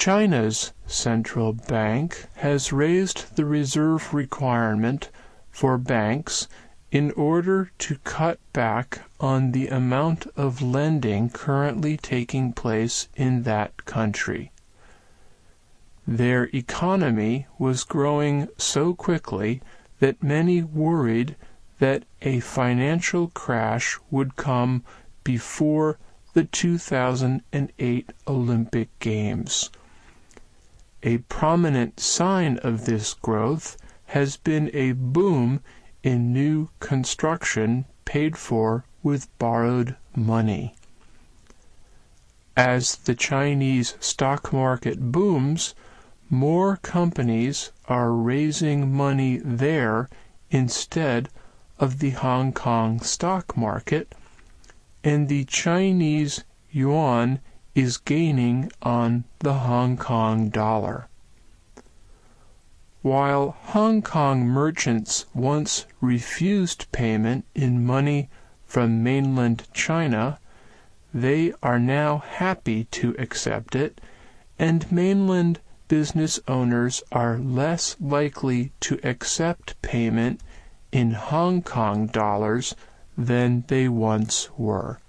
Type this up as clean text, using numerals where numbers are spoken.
China's central bank has raised the reserve requirement for banks in order to cut back on the amount of lending currently taking place in that country. Their economy was growing so quickly that many worried that a financial crash would come before the 2008 Olympic Games. A prominent sign of this growth has been a boom in new construction paid for with borrowed money. As the Chinese stock market booms, more companies are raising money there instead of the Hong Kong stock market, and the Chinese yuan is gaining on the Hong Kong dollar. While Hong Kong merchants once refused payment in money from mainland China, they are now happy to accept it, and mainland business owners are less likely to accept payment in Hong Kong dollars than they once were.